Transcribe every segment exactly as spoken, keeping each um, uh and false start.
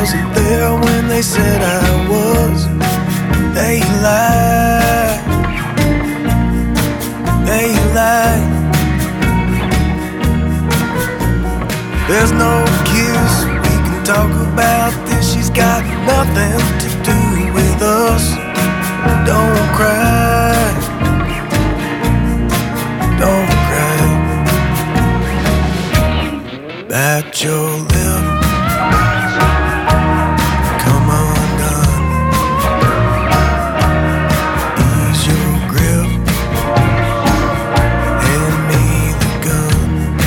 wasn't there when they said I was. They lied, they lied. There's no kiss, we can talk about this. She's got nothing to do with us. Don't cry, don't cry. Bite your lip, come undone. Ease your grip, hand me the gun.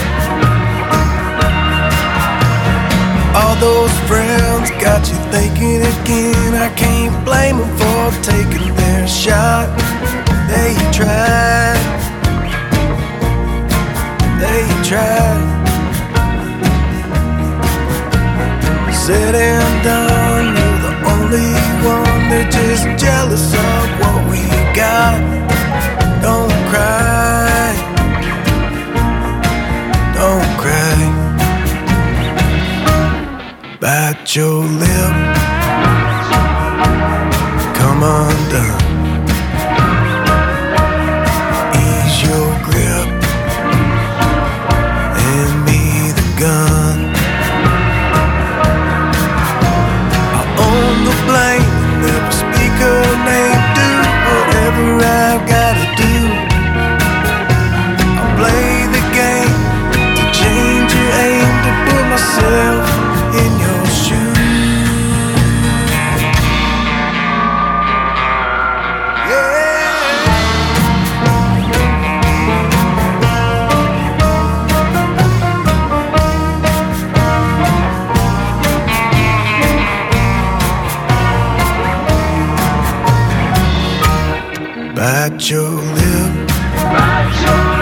All those friends got you thinking again. I can't blame them for taking their shot. They tried, they tried. Said and done, you're the only one. They're just jealous of what we got. Don't cry, don't cry. Bite your lip, come undone. Ease your grip, hand me the gun. Never speak her name, do whatever I've gotta do. I'll play the game to change your aim, to put myself in your shoes. Bite your lip, bite your